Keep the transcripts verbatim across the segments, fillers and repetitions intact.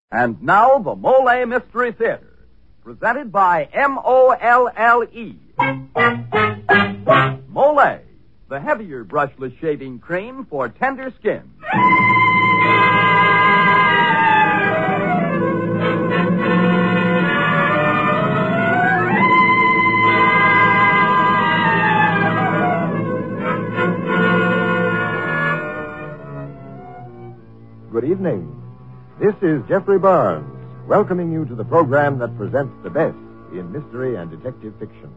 And now, the Mole Mystery Theater, presented by M O L L E. Mole, the heavier brushless shaving cream for tender skin. Good evening. This is Jeffrey Barnes, welcoming you to the program that presents the best in mystery and detective fiction.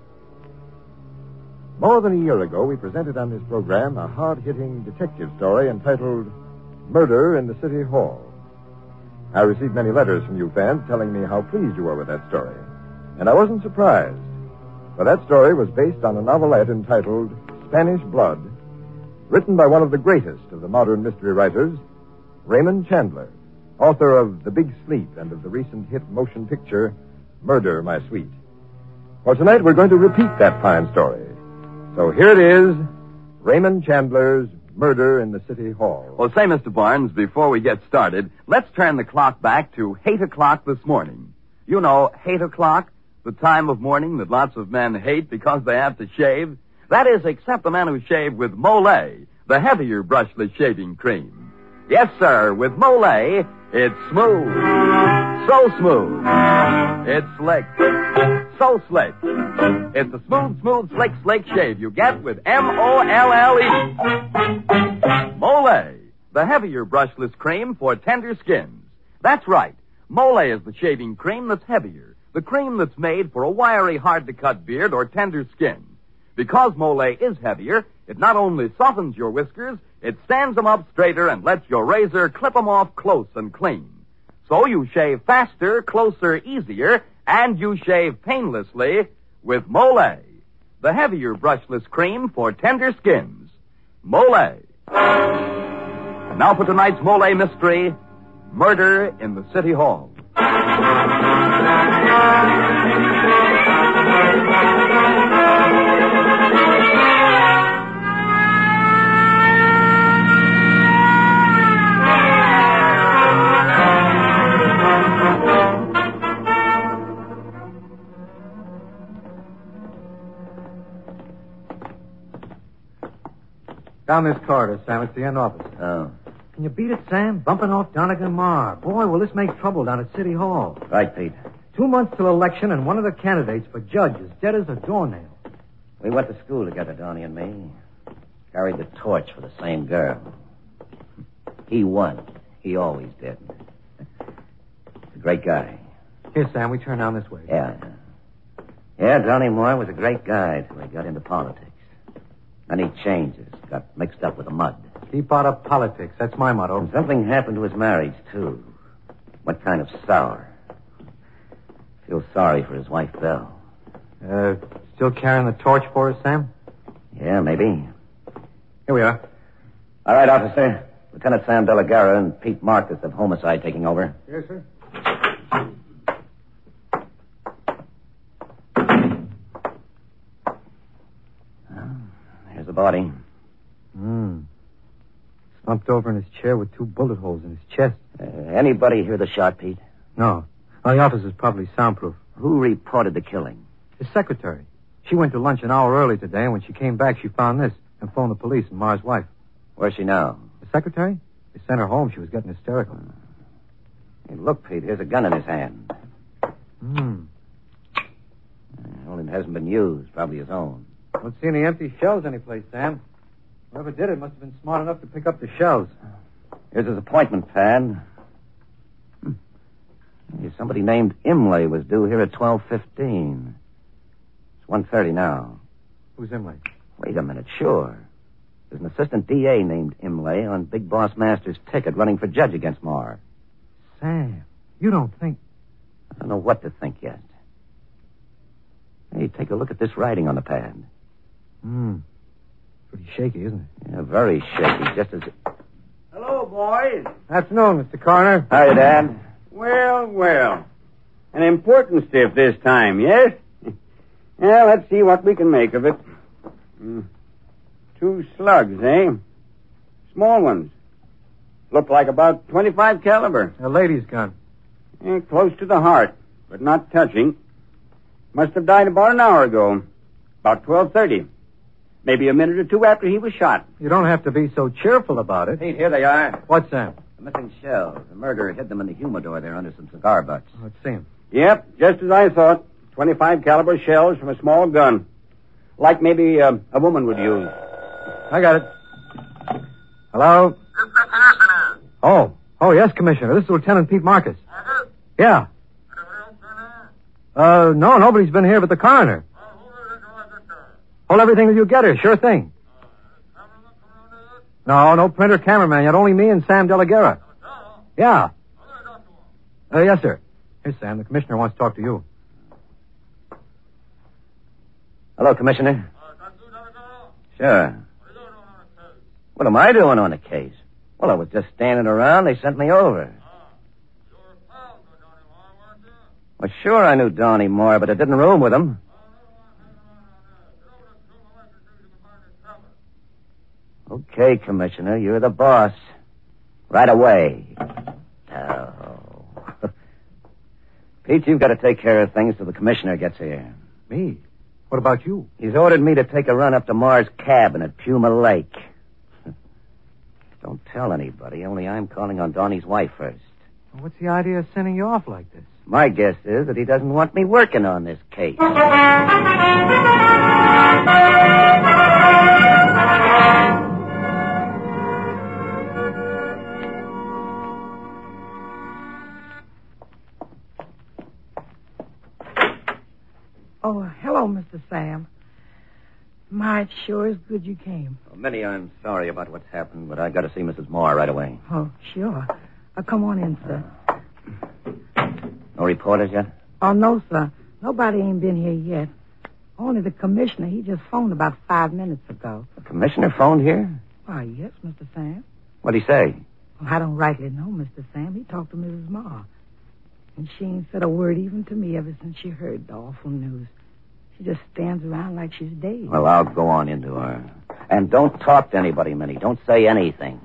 More than a year ago, we presented on this program a hard-hitting detective story entitled Murder in the City Hall. I received many letters from you fans telling me how pleased you were with that story. And I wasn't surprised, for that story was based on a novelette entitled Spanish Blood, written by one of the greatest of the modern mystery writers, Raymond Chandler, author of The Big Sleep and of the recent hit motion picture, Murder, My Sweet. Well, tonight we're going to repeat that fine story. So here it is, Raymond Chandler's Murder in the City Hall. Well, say, Mister Barnes, before we get started, let's turn the clock back to eight o'clock this morning. You know, eight o'clock, the time of morning that lots of men hate because they have to shave. That is, except the men who shave with Mole, the heavier brushless shaving cream. Yes, sir, with Mole, it's smooth. So smooth. It's slick. So slick. It's the smooth, smooth, slick, slick shave you get with M O L L E. Mole, the heavier brushless cream for tender skins. That's right. Mole is the shaving cream that's heavier. The cream that's made for a wiry, hard-to-cut beard or tender skin. Because Mole is heavier, it not only softens your whiskers, it stands them up straighter and lets your razor clip them off close and clean. So you shave faster, closer, easier, and you shave painlessly with Mole, the heavier brushless cream for tender skins. Mole. And now for tonight's Mole mystery, Murder in the City Hall. Down this corridor, Sam. It's the end office. Oh. Can you beat it, Sam? Bumping off Donegan and Marr. Boy, will this make trouble down at City Hall. Right, Pete. Two months till election, and one of the candidates for judge is dead as a doornail. We went to school together, Donnie and me. Carried the torch for the same girl. He won. He always did. He's a great guy. Here, Sam, we turn down this way. Yeah. Yeah, Donnie Moore was a great guy till he got into politics. Then he changes, got mixed up with the mud. Keep out of politics. That's my motto. And something happened to his marriage, too. What kind of sour? Feel sorry for his wife, Belle. Uh, still carrying the torch for us, Sam? Yeah, maybe. Here we are. All right, officer. Lieutenant Sam Delagara and Pete Marcus of Homicide taking over. Yes, sir. Here's the body. Hmm. Slumped over in his chair with two bullet holes in his chest. Uh, anybody hear the shot, Pete? No. Well, the office is probably soundproof. Who reported the killing? His secretary. She went to lunch an hour early today, and when she came back, she found this and phoned the police and Mar's wife. Where's she now? The secretary? They sent her home. She was getting hysterical. Hey, look, Pete, here's a gun in his hand. Hmm. Uh, well, it hasn't been used. Probably his own. Don't see any empty shells anyplace, Sam. Whoever did it must have been smart enough to pick up the shells. Here's his appointment pad. Hmm. Hey, somebody named Imlay was due here at twelve fifteen. It's one thirty now. Who's Imlay? Wait a minute, sure. There's an assistant D A named Imlay on Big Boss Master's ticket running for judge against Marr. Sam, you don't think... I don't know what to think yet. Hey, take a look at this writing on the pad. Hmm. Pretty shaky, isn't it? Yeah, very shaky, just as... Hello, boys. Afternoon, Mister Coroner. Hi, Dad. Well, well. An important stiff this time, yes? Well, let's see what we can make of it. Mm. Two slugs, eh? Small ones. Look like about twenty-five caliber. A lady's gun. Eh, close to the heart, but not touching. Must have died about an hour ago. About twelve thirty. Maybe a minute or two after he was shot. You don't have to be so cheerful about it. Pete, here they are. What's that? The missing shells. The murderer hid them in the humidor there under some cigar butts. Let's see him. Yep, just as I thought. twenty-five caliber shells from a small gun. Like maybe uh, a woman would use. I got it. Hello? Oh. Oh, yes, Commissioner. This is Lieutenant Pete Marcus. Yeah. Uh, no, nobody's been here but the coroner. Hold everything till you get her. Sure thing. No, no printer cameraman yet. Only me and Sam De La Guerra. Yeah. Uh, yes, sir. Here, Sam. The commissioner wants to talk to you. Hello, Commissioner. Sure. What am I doing on the case? Well, I was just standing around. They sent me over. Well, sure I knew Donnie Moore, but I didn't room with him. Okay, Commissioner, you're the boss. Right away. Oh. Pete, you've got to take care of things till the commissioner gets here. Me? What about you? He's ordered me to take a run up to Moore's cabin at Puma Lake. Don't tell anybody, only I'm calling on Donnie's wife first. Well, what's the idea of sending you off like this? My guess is that he doesn't want me working on this case. Oh, hello, Mister Sam. My, it sure is good you came. Well, Minnie, I'm sorry about what's happened, but I got to see Missus Moore right away. Oh, sure. Uh, come on in, sir. No reporters yet? Oh, no, sir. Nobody ain't been here yet. Only the commissioner. He just phoned about five minutes ago. The commissioner phoned here? Why, yes, Mister Sam. What'd he say? Well, I don't rightly know, Mister Sam. He talked to Missus Moore. And she ain't said a word even to me ever since she heard the awful news. She just stands around like she's dead. Well, I'll go on into her. And don't talk to anybody, Minnie. Don't say anything.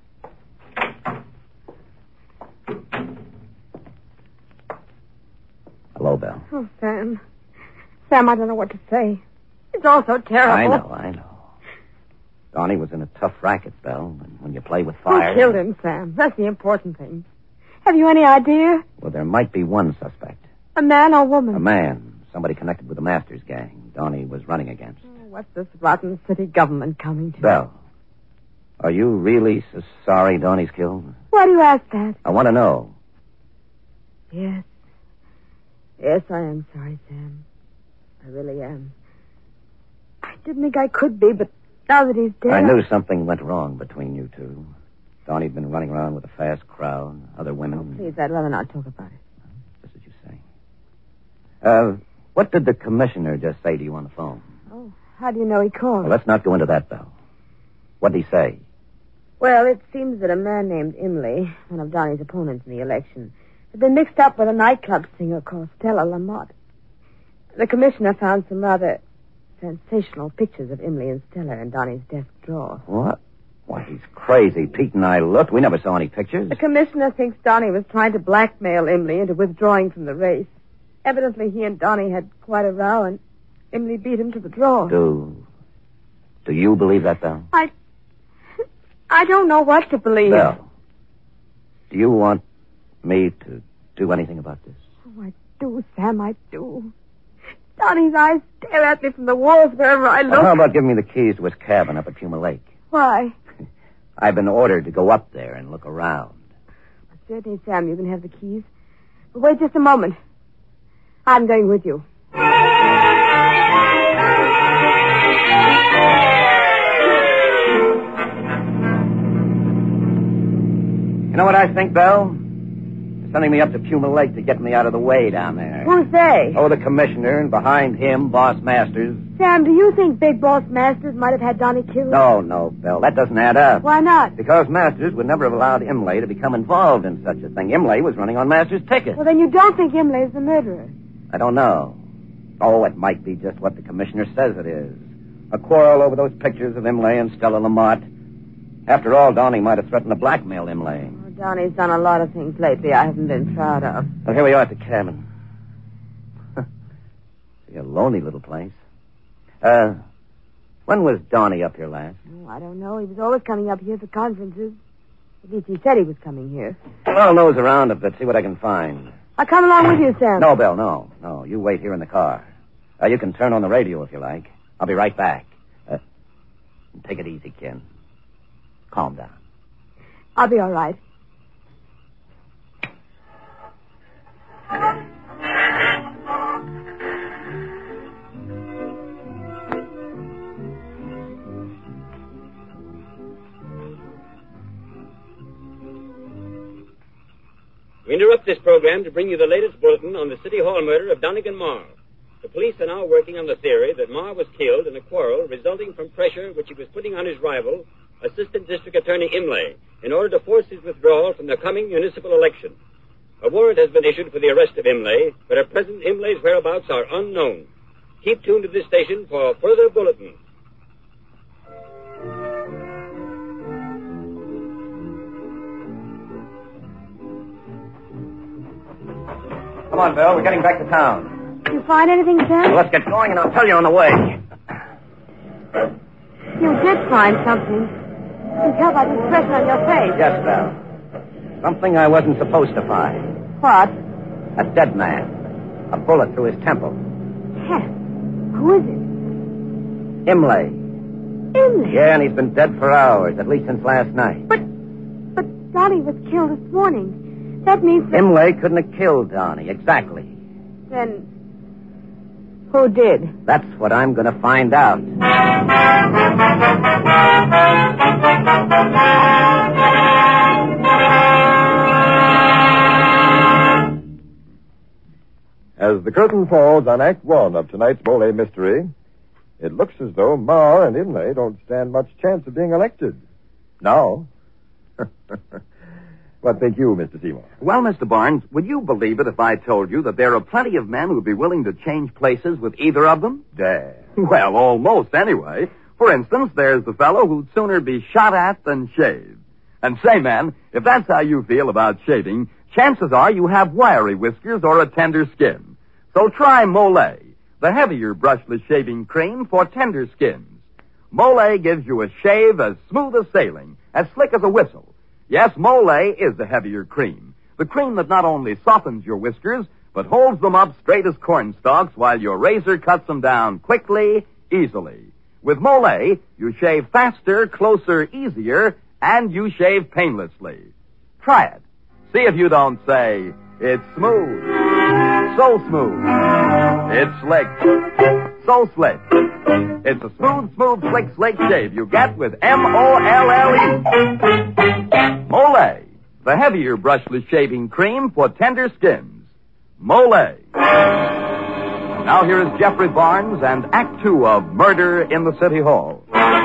Hello, Belle. Oh, Sam. Sam, I don't know what to say. It's all so terrible. I know, I know. Donnie was in a tough racket, Belle. And when you play with fire... Who killed him, Sam? That's the important thing. Have you any idea? Well, there might be one suspect. A man or woman? A man. Somebody connected with the Masters gang Donnie was running against. Oh, what's this rotten city government coming to? Belle, are you really so sorry Donnie's killed? Why do you ask that? I want to know. Yes. Yes, I am sorry, Sam. I really am. I didn't think I could be, but now that he's dead... I knew something went wrong between you two. Donnie'd been running around with a fast crowd, other women. Oh, please, I'd rather not talk about it. Just as you say. Uh, what did the commissioner just say to you on the phone? Oh, how do you know he called? Well, let's not go into that, Belle. What did he say? Well, it seems that a man named Imlay, one of Donnie's opponents in the election, had been mixed up with a nightclub singer called Stella Lamott. The commissioner found some rather sensational pictures of Imlay and Stella in Donnie's desk drawer. What? Why, he's crazy. Pete and I looked. We never saw any pictures. The commissioner thinks Donnie was trying to blackmail Imlay into withdrawing from the race. Evidently, he and Donnie had quite a row, and Imlay beat him to the draw. Do... Do you believe that, Belle? I... I don't know what to believe. Belle, do you want me to do anything about this? Oh, I do, Sam, I do. Donnie's eyes stare at me from the walls wherever I look. Well, how about giving me the keys to his cabin up at Puma Lake? Why? I've been ordered to go up there and look around. Certainly, Sam, you can have the keys. But wait just a moment. I'm going with you. You know what I think, Belle? They're sending me up to Puma Lake to get me out of the way down there. Who's they? Oh, the commissioner, and behind him, Boss Masters. Sam, do you think Big Boss Masters might have had Donnie killed? No, no, Belle, that doesn't add up. Why not? Because Masters would never have allowed Imlay to become involved in such a thing. Imlay was running on Masters' ticket. Well, then you don't think Imlay's the murderer. I don't know. Oh, it might be just what the commissioner says it is. A quarrel over those pictures of Imlay and Stella Lamott. After all, Donnie might have threatened to blackmail Imlay. Oh, Donnie's done a lot of things lately I haven't been proud of. Well, here we are at the cabin. A lonely little place. Uh, when was Donnie up here last? Oh, I don't know. He was always coming up here for conferences. At least he said he was coming here. Well, I'll nose around a bit, see what I can find. I'll come along with you, Sam. No, Bill, no. No, you wait here in the car. Uh, you can turn on the radio if you like. I'll be right back. Uh, take it easy, Ken. Calm down. I'll be all right. We interrupt this program to bring you the latest bulletin on the City Hall murder of Donegan Marr. The police are now working on the theory that Marr was killed in a quarrel resulting from pressure which he was putting on his rival, Assistant District Attorney Imlay, in order to force his withdrawal from the coming municipal election. A warrant has been issued for the arrest of Imlay, but at present Imlay's whereabouts are unknown. Keep tuned to this station for further bulletins. Come on, Bill. We're getting back to town. Did you find anything, Sam? Well, let's get going, and I'll tell you on the way. You did find something. You can tell by the expression on your face. Yes, Bill. Something I wasn't supposed to find. What? A dead man. A bullet through his temple. Yes. Who is it? Imlay. Imlay? Yeah, and he's been dead for hours, at least since last night. But, but Donnie was killed this morning. That means that... Imlay couldn't have killed Donnie, exactly. Then, who did? That's what I'm going to find out. As the curtain falls on Act One of tonight's Mole mystery, it looks as though Marr and Imlay don't stand much chance of being elected. Now. What think you, Mister Seymour? Well, Mister Barnes, would you believe it if I told you that there are plenty of men who'd be willing to change places with either of them? Damn. Well, almost anyway. For instance, there's the fellow who'd sooner be shot at than shaved. And say, man, if that's how you feel about shaving, chances are you have wiry whiskers or a tender skin. So try Mole, the heavier brushless shaving cream for tender skins. Mole gives you a shave as smooth as sailing, as slick as a whistle. Yes, Mole is the heavier cream. The cream that not only softens your whiskers, but holds them up straight as corn stalks while your razor cuts them down quickly, easily. With Mole, you shave faster, closer, easier, and you shave painlessly. Try it. See if you don't say, it's smooth, so smooth, it's slick, so slick. It's a smooth, smooth, slick, slick shave you get with M O L L E. Mole, the heavier brushless shaving cream for tender skins. Mole. Now here is Jeffrey Barnes and Act Two of Murder in the City Hall.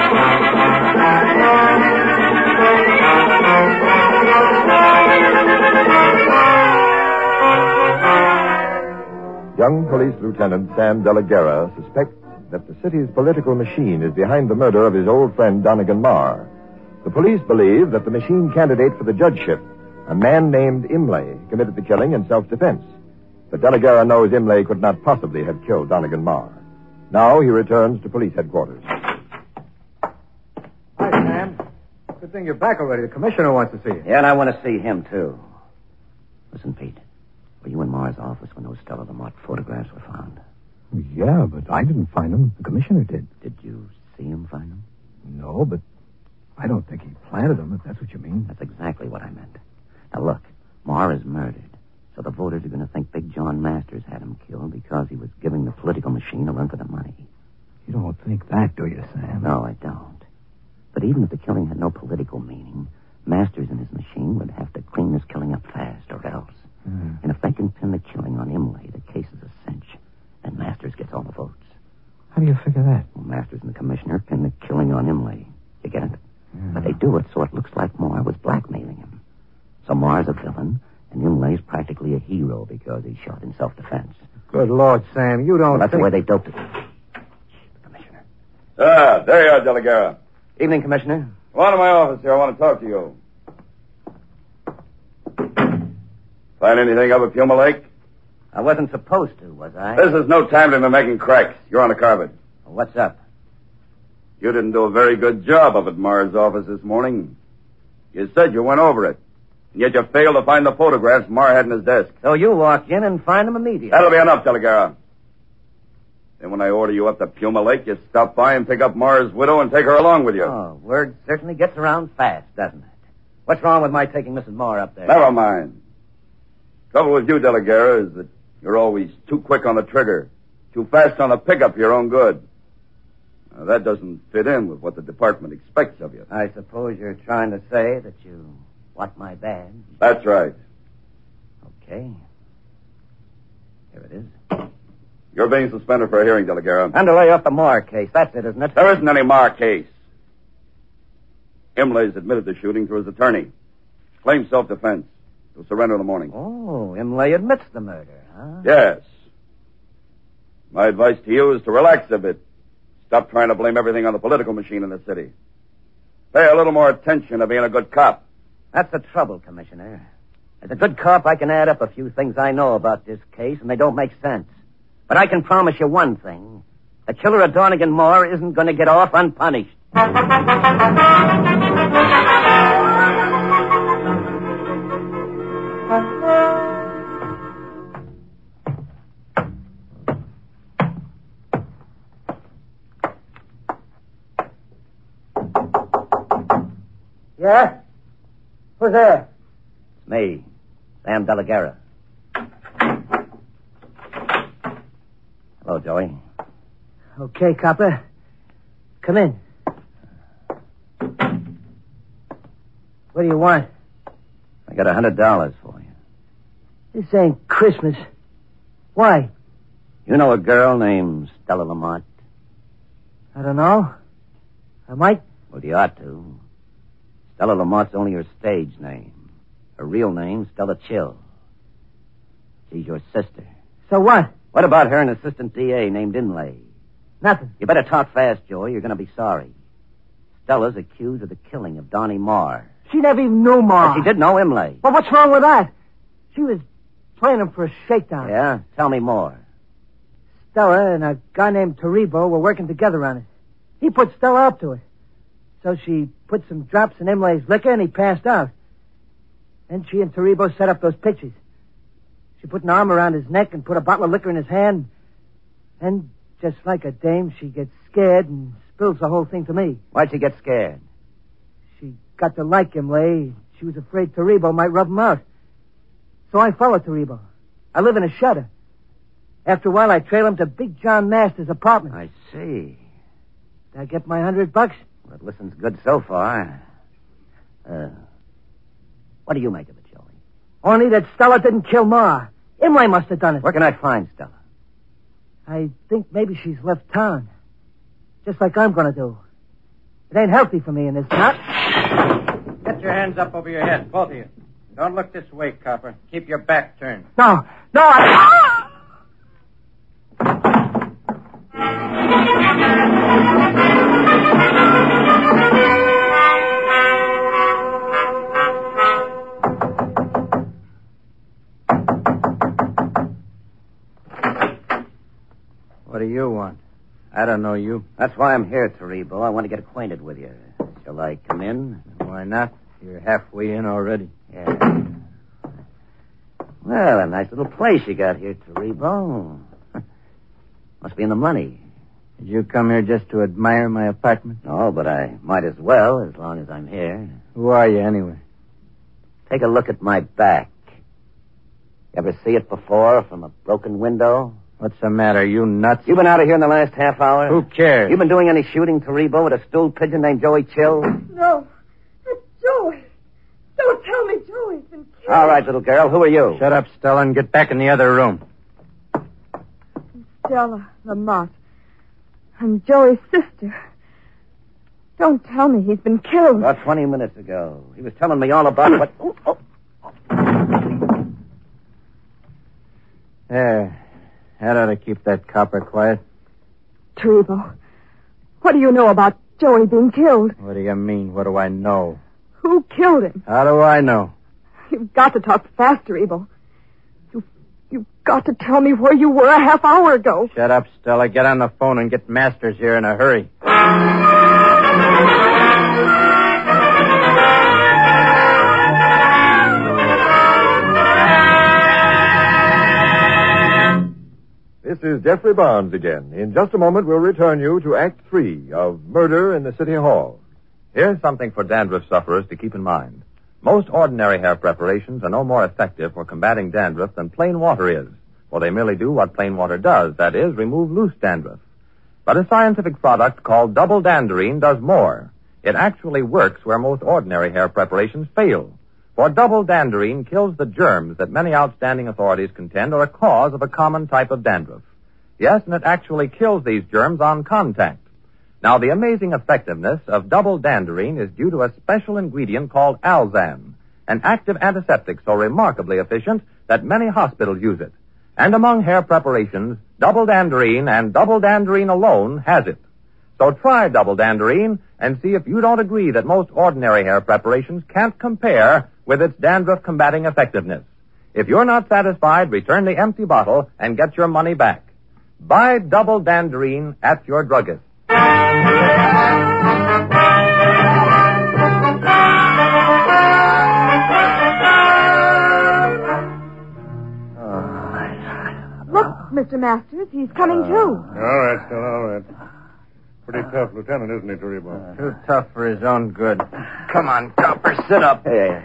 Young Police Lieutenant Sam De La Guerra suspects that the city's political machine is behind the murder of his old friend Donegan Marr. The police believe that the machine candidate for the judgeship, a man named Imlay, committed the killing in self-defense. But De La Guerra knows Imlay could not possibly have killed Donegan Marr. Now he returns to police headquarters. Hi, Sam. Good thing you're back already. The commissioner wants to see you. Yeah, and I want to see him, too. Listen, Pete. Were you in Marr's office when those Stella Lamont photographs were found? Yeah, but I didn't find them. The commissioner did. Did you see him find them? No, but I don't think he planted them, if that's what you mean. That's exactly what I meant. Now, look, Marr is murdered, so the voters are going to think Big John Masters had him killed because he was giving the political machine a run for the money. You don't think that, do you, Sam? No, I don't. But even if the killing had no political meaning, Masters and his machine would have to clean this killing up fast, or else. Hmm. And if they can pin the killing on Imlay, the case is a cinch. And Masters gets all the votes. How do you figure that? Well, Masters and the commissioner pin the killing on Imlay. You get it? Yeah. But they do it so it looks like Marr was blackmailing him. So Marr's a villain, and Imlay's practically a hero because he shot in self-defense. Good Lord, Sam, you don't Well, that's think... the way they doped it. The commissioner. Ah, there you are, De La Guerra. Evening, Commissioner. Come on to my office here. I want to talk to you. Find anything up at Puma Lake? I wasn't supposed to, was I? This is no time to be making cracks. You're on the carpet. What's up? You didn't do a very good job up at Marr's office this morning. You said you went over it. And yet you failed to find the photographs Marr had in his desk. So you walk in and find them immediately. That'll be enough, Delegara. Then when I order you up to Puma Lake, you stop by and pick up Marr's widow and take her along with you. Oh, word certainly gets around fast, doesn't it? What's wrong with my taking Missus Marr up there? Never mind. Trouble with you, Delegara, is that you're always too quick on the trigger, too fast on the pickup for your own good. Now, that doesn't fit in with what the department expects of you. I suppose you're trying to say that you want my badge? That's right. Okay. Here it is. You're being suspended for a hearing, Delegara. And to lay off the Marr case. That's it, isn't it? There isn't any Marr case. Imlay's admitted the shooting through his attorney. Claims self-defense. He'll surrender in the morning. Oh, Imlay admits the murder, huh? Yes. My advice to you is to relax a bit. Stop trying to blame everything on the political machine in the city. Pay a little more attention to being a good cop. That's the trouble, Commissioner. As a good cop, I can add up a few things I know about this case, and they don't make sense. But I can promise you one thing. The killer of Donegan Marr isn't going to get off unpunished. Yeah? Who's there? It's me, Sam Delegara. Hello, Joey. Okay, copper. Come in. What do you want? I got a hundred dollars for you. This ain't Christmas. Why? You know a girl named Stella Lamont? I don't know. I might. Well, you ought to. Stella Lamont's only her stage name. Her real name's Stella Chill. She's your sister. So what? What about her and assistant D A named Imlay? Nothing. You better talk fast, Joey. You're going to be sorry. Stella's accused of the killing of Donnie Marr. She never even knew Ma. But she did know Imlay. Well, what's wrong with that? She was playing him for a shakedown. Yeah? Tell me more. Stella and a guy named Taribo were working together on it. He put Stella up to it. So she put some drops in Imlay's liquor and he passed out. Then she and Taribo set up those pictures. She put an arm around his neck and put a bottle of liquor in his hand. And just like a dame, she gets scared and spills the whole thing to me. Why'd she get scared? She got to like Imlay. She was afraid Taribo might rub him out. So I followed Taribo. I live in a shutter. After a while, I trail him to Big John Masters' apartment. I see. Did I get my hundred bucks? Well, it listens good so far. Uh, what do you make of it, Joey? Only that Stella didn't kill Ma. Imlay must have done it. Where can I find Stella? I think maybe she's left town. Just like I'm going to do. It ain't healthy for me in this town. Get your hands up over your head, both of you. Don't look this way, copper. Keep your back turned. No, no, I... What do you want? I don't know you. That's why I'm here, Taribo. I want to get acquainted with you. Shall I come in? Why not? You're halfway in already. Yeah. Well, a nice little place you got here, Taribo. Must be in the money. Did you come here just to admire my apartment? No, but I might as well, as long as I'm here. Who are you, anyway? Take a look at my back. You ever see it before from a broken window? What's the matter? You nuts? You been out of here in the last half hour? Who cares? You been doing any shooting, Taribo, with a stool pigeon named Joey Chill? No. It's Joey. Don't tell me Joey's been killed. All right, little girl. Who are you? Shut up, Stella, and get back in the other room. Stella Lamont. I'm Joey's sister. Don't tell me he's been killed. About twenty minutes ago. He was telling me all about what... Oh, oh. There. That ought to keep that copper quiet. Taribo, what do you know about Joey being killed? What do you mean? What do I know? Who killed him? How do I know? You've got to talk faster, Ebo. You, you've got to tell me where you were a half hour ago. Shut up, Stella. Get on the phone and get Masters here in a hurry. This is Jeffrey Barnes again. In just a moment, we'll return you to Act Three of Murder in the City Hall. Here's something for dandruff sufferers to keep in mind. Most ordinary hair preparations are no more effective for combating dandruff than plain water is, for they merely do what plain water does, that is, remove loose dandruff. But a scientific product called Double Danderine does more. It actually works where most ordinary hair preparations fail. For Double Danderine kills the germs that many outstanding authorities contend are a cause of a common type of dandruff. Yes, and it actually kills these germs on contact. Now, the amazing effectiveness of Double Danderine is due to a special ingredient called Alzan, an active antiseptic so remarkably efficient that many hospitals use it. And among hair preparations, Double Danderine and Double Danderine alone has it. So try Double Danderine and see if you don't agree that most ordinary hair preparations can't compare with its dandruff-combating effectiveness. If you're not satisfied, return the empty bottle and get your money back. Buy Double Danderine at your druggist. Look, Mister Masters, he's coming too. All right, Stella, all right. Pretty tough lieutenant, isn't he, Taribo? Too tough for his own good. Come on, Copper, sit up. Hey.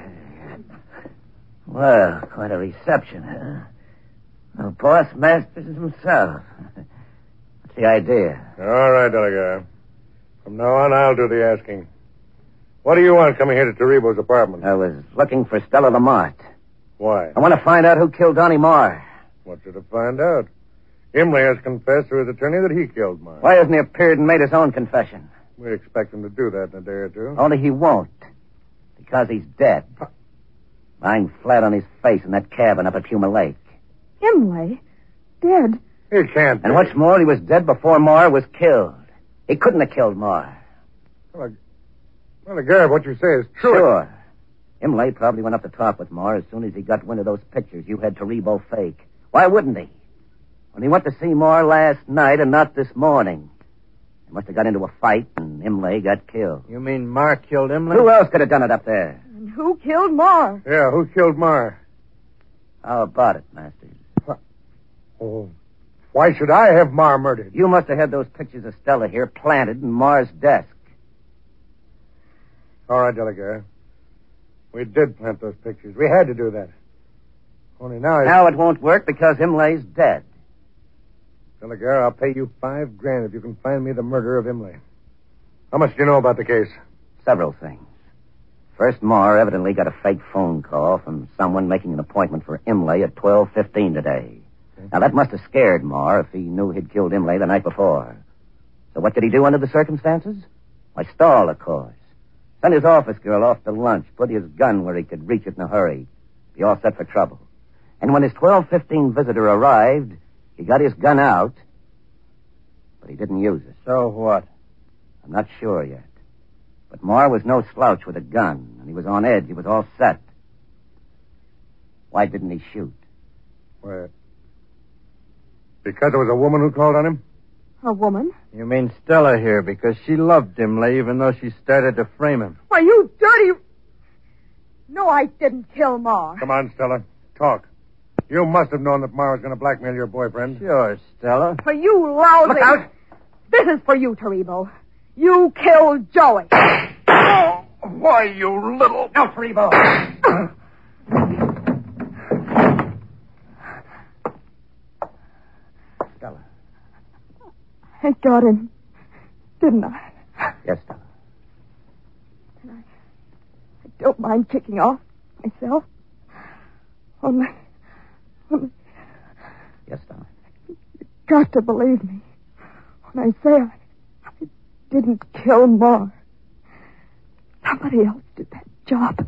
Well, quite a reception, huh? Well, Boss Masters himself. What's the idea? All right, Delegate. From now on, I'll do the asking. What do you want coming here to Taribo's apartment? I was looking for Stella Lamont. Why? I want to find out who killed Donnie Marr. What's there to find out? Imlay has confessed to his attorney that he killed Marr. Why hasn't he appeared and made his own confession? We expect him to do that in a day or two. Only he won't. Because he's dead. Lying flat on his face in that cabin up at Puma Lake. Imlay? Dead? He can't be. And what's more, he was dead before Marr was killed. He couldn't have killed Marr. Well, well Garrett, what you say is true. Sure. Imlay probably went up to talk with Marr as soon as he got wind of those pictures you had Taribo fake. Why wouldn't he? When he went to see Marr last night and not this morning. They must have got into a fight and Imlay got killed. You mean Marr killed Imlay? Who else could have done it up there? And who killed Marr? Yeah, who killed Marr? How about it, Masters? Oh, why should I have Marr murdered? You must have had those pictures of Stella here planted in Marr's desk. All right, Delegate. We did plant those pictures. We had to do that. Only now... I... Now it won't work because Imlay's dead. Delegate, I'll pay you five grand if you can find me the murderer of Imlay. How much do you know about the case? Several things. First, Marr evidently got a fake phone call from someone making an appointment for Imlay at twelve fifteen today. Okay. Now, that must have scared Marr if he knew he'd killed Imlay the night before. So what did he do under the circumstances? Why, stall, of course. Send his office girl off to lunch, put his gun where he could reach it in a hurry. Be all set for trouble. And when his twelve fifteen visitor arrived, he got his gun out, but he didn't use it. So what? I'm not sure yet. But Marr was no slouch with a gun, and he was on edge. He was all set. Why didn't he shoot? Well, because there was a woman who called on him? A woman? You mean Stella here, because she loved Imlay even though she started to frame him. Why, you dirty... No, I didn't kill Marr. Come on, Stella. Talk. You must have known that Marr was going to blackmail your boyfriend. Sure, Stella. For you lousy... Look out! This is for you, Taribo. You killed Joey. Oh, why, you little... No, Taribo! Stella. I got him, didn't I? Yes, Stella. And I, I don't mind kicking off myself. Only... only... Yes, Stella. You've got to believe me when I say I... didn't kill Marr. Somebody else did that job.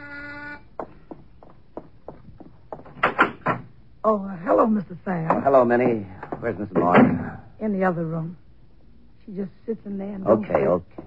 Oh, uh, hello, Mister Sam. Oh, hello, Minnie. Where's Missus Moore? In the other room. She just sits in there and don't Okay, sit. okay.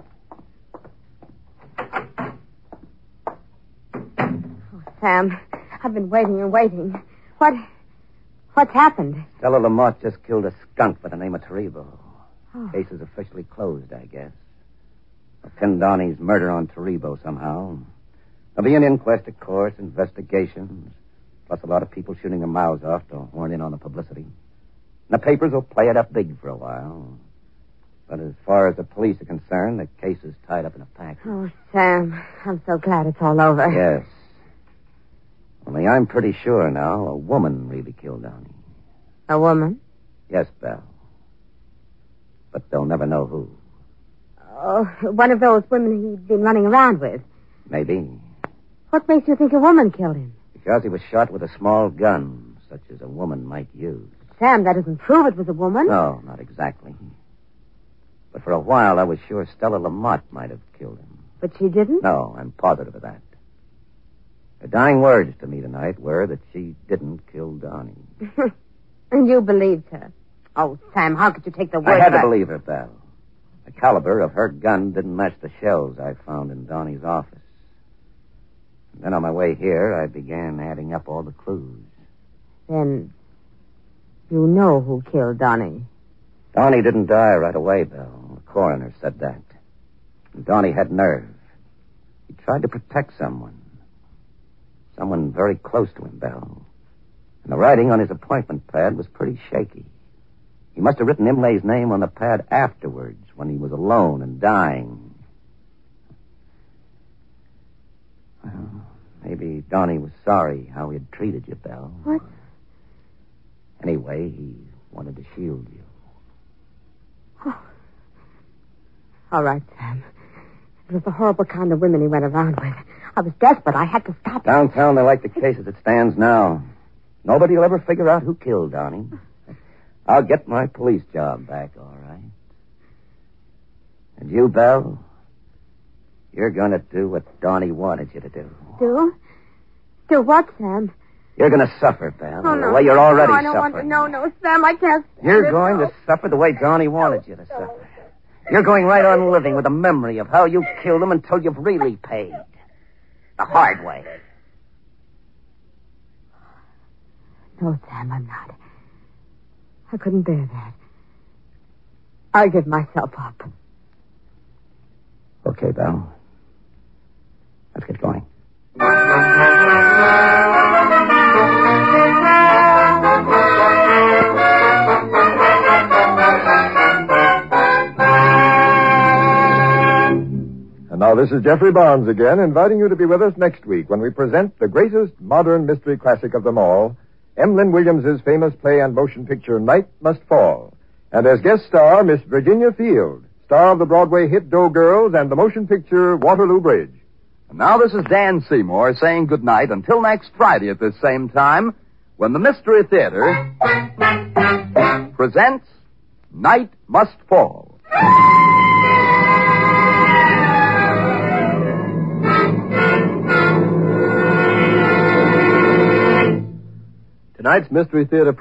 Oh, Sam, I've been waiting and waiting. What... What's happened? Stella Lamont just killed a skunk by the name of Taribo. Oh. Case is officially closed, I guess. I'll pin Donnie's murder on Taribo somehow. There'll be an inquest, of course, investigations, plus a lot of people shooting their mouths off to horn in on the publicity. And the papers will play it up big for a while. But as far as the police are concerned, the case is tied up in a package. Oh, Sam, I'm so glad it's all over. Yes. Only I'm pretty sure now a woman really killed Donnie. A woman? Yes, Belle. But they'll never know who. Oh, one of those women he'd been running around with. Maybe. What makes you think a woman killed him? Because he was shot with a small gun, such as a woman might use. Sam, that doesn't prove it was a woman. No, not exactly. But for a while, I was sure Stella Lamont might have killed him. But she didn't? No, I'm positive of that. Her dying words to me tonight were that she didn't kill Donnie. And you believed her. Oh, Sam, how could you take the word? I had to of... believe her, Belle. The caliber of her gun didn't match the shells I found in Donnie's office. And then on my way here, I began adding up all the clues. Then you know who killed Donnie. Donnie didn't die right away, Belle. The coroner said that. And Donnie had nerve. He tried to protect someone. Someone very close to him, Belle. And the writing on his appointment pad was pretty shaky. He must have written Imlay's name on the pad afterwards, when he was alone and dying. Well, maybe Donnie was sorry how he had treated you, Belle. What? Anyway, he wanted to shield you. Oh. All right, Sam. It was the horrible kind of women he went around with. I was desperate. I had to stop him. Downtown, they like the case as it stands now. Nobody will ever figure out who killed Donnie. I'll get my police job back, all right. And you, Belle, you're going to do what Donnie wanted you to do. Do? Do what, Sam? You're going to suffer, Belle, Oh, no. the way you're already no, I don't suffering. Want to. No, no, Sam, I can't. You're going to suffer the way Donnie wanted you to suffer. You're going right on living with the memory of how you killed him until you've really paid. The hard way. No, Sam, I'm not. I couldn't bear that. I'll give myself up. Okay, Belle. Let's get going. And now this is Jeffrey Barnes again, inviting you to be with us next week when we present the greatest modern mystery classic of them all, Emlyn Williams' famous play and motion picture, Night Must Fall. And as guest star, Miss Virginia Field, star of the Broadway hit Doe Girls and the motion picture Waterloo Bridge. And now this is Dan Seymour saying goodnight until next Friday at this same time, when the Mystery Theater presents Night Must Fall. Tonight's Mystery Theater